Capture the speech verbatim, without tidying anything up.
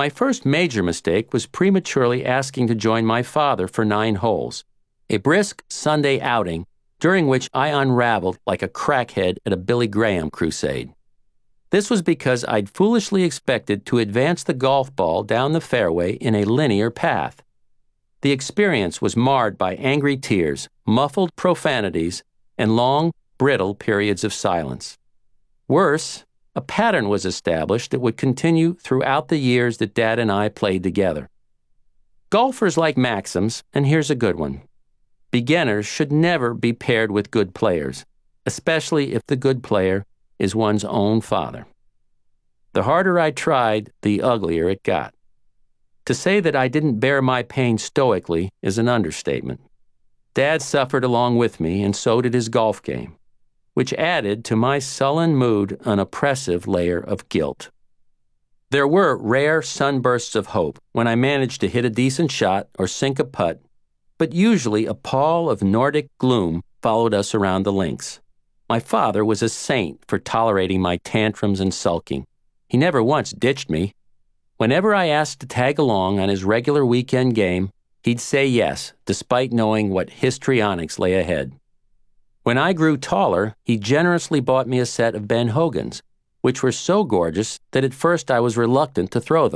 My first major mistake was prematurely asking to join my father for nine holes, a brisk Sunday outing during which I unraveled like a crackhead at a Billy Graham crusade. This was because I'd foolishly expected to advance the golf ball down the fairway in a linear path. The experience was marred by angry tears, muffled profanities, and long, brittle periods of silence. Worse, a pattern was established that would continue throughout the years that Dad and I played together. Golfers like maxims, and here's a good one. Beginners should never be paired with good players, especially if the good player is one's own father. The harder I tried, the uglier it got. To say that I didn't bear my pain stoically is an understatement. Dad suffered along with me, and so did his golf game, which added to my sullen mood an oppressive layer of guilt. There were rare sunbursts of hope when I managed to hit a decent shot or sink a putt, but usually a pall of Nordic gloom followed us around the links. My father was a saint for tolerating my tantrums and sulking. He never once ditched me. Whenever I asked to tag along on his regular weekend game, he'd say yes, despite knowing what histrionics lay ahead. When I grew taller, he generously bought me a set of Ben Hogans, which were so gorgeous that at first I was reluctant to throw them.